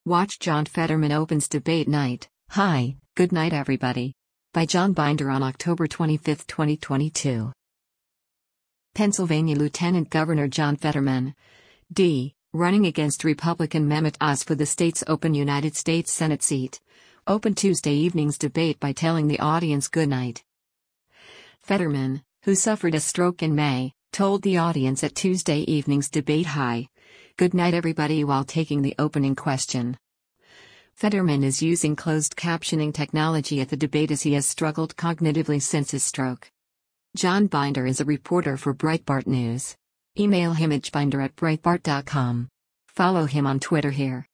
Watch John Fetterman opens debate night. Hi, good night everybody. By John Binder on October 25, 2022. Pennsylvania Lieutenant Governor John Fetterman, D., running against Republican Mehmet Oz for the state's open United States Senate seat, opened Tuesday evening's debate by telling the audience goodnight. Fetterman, who suffered a stroke in May, told the audience at Tuesday evening's debate hi, good night everybody while taking the opening question. Fetterman is using closed captioning technology at the debate as he has struggled cognitively since his stroke. John Binder is a reporter for Breitbart News. Email him at binder@breitbart.com. Follow him on Twitter here.